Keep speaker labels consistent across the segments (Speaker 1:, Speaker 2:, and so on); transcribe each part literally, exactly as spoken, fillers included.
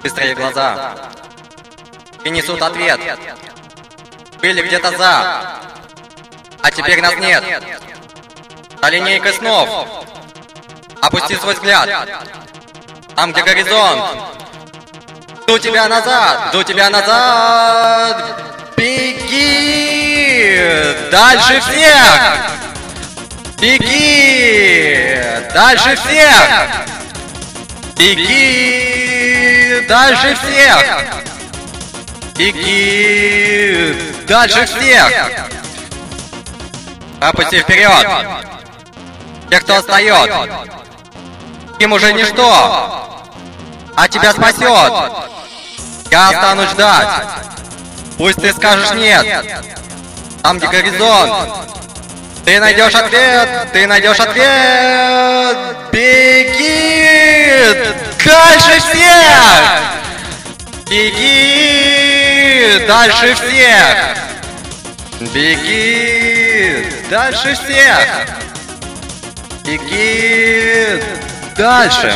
Speaker 1: Быстрее глаза. И несут ответ. Были где-то за. А теперь нас нет. За линейкой снов. Опусти свой взгляд. Там, где горизонт. Жду тебя назад. Жду тебя назад. Беги. Дальше всех. Беги. Дальше всех. Беги. Дальше всех. Беги. Дальше всех. Опусти вперед. Те, кто отстает. Им уже ничто. А тебя спасет. Я останусь ждать. Пусть ты скажешь нет. Там, где горизонт. Ты найдешь ответ. Ты найдешь ответ. Беги. Дальше всех. Беги. Дальше всех. Беги. Дальше всех. Беги. Дальше.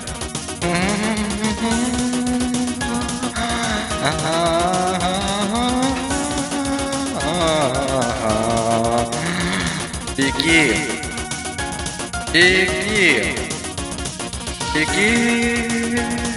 Speaker 1: Беги. Беги. Беги.